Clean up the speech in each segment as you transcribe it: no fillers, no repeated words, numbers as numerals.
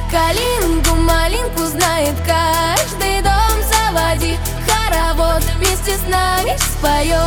Калинку, малинку знает каждый дом. Заводи хоровод, вместе с нами споем.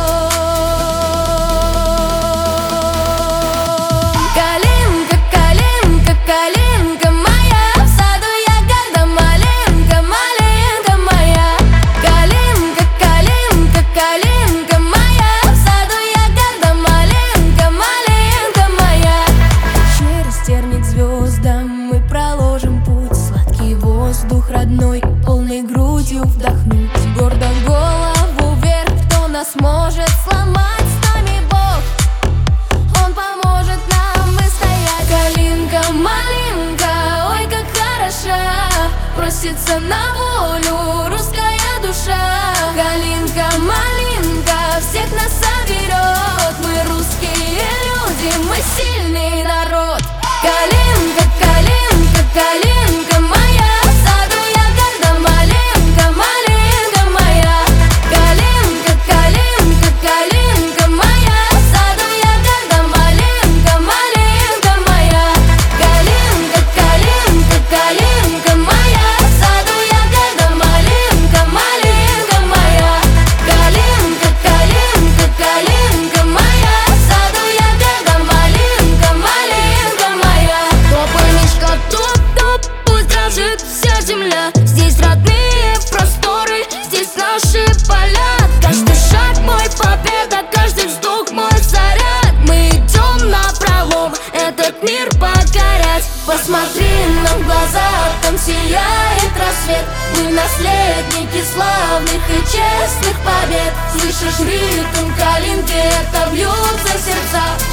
Калинка, калинка, калинка моя, в саду ягода малинка, малинка моя. Калинка, калинка, калинка моя, в саду ягода малинка, малинка моя. Через терник звездам мы проложим путь, сладкий воздух родной полной грудью вдохнуть. Гордо голову вверх, кто нас может сломать? С нами Бог, Он поможет нам выстоять. Калинка, малинка, ой, как хороша, просится на волю русская душа. Калинка, малинка, всех нас соберет. Мы русские люди, мы сильный народ. Калинка, калинка, калинка моя, в саду ягода малинка, малинка моя. Калинка, калинка, калинка моя, в саду ягода малинка, малинка моя. Калинка, калинка, калинка моя, в саду ягода малинка, малинка моя. Калинка, калинка, калинка моя, в саду ягода малинка, малинка моя. Топай, мишка, топ-топ, пусть дрожит вся земля. Здесь родные просторы, здесь наши поля. Каждый шаг мой победа, каждый вздох мой заряд. Мы идем напролом этот мир покорять. Посмотри нам в глаза, там сияет рассвет. Мы наследники славных и честных побед. Слышишь ритм калинки, это бьются сердца.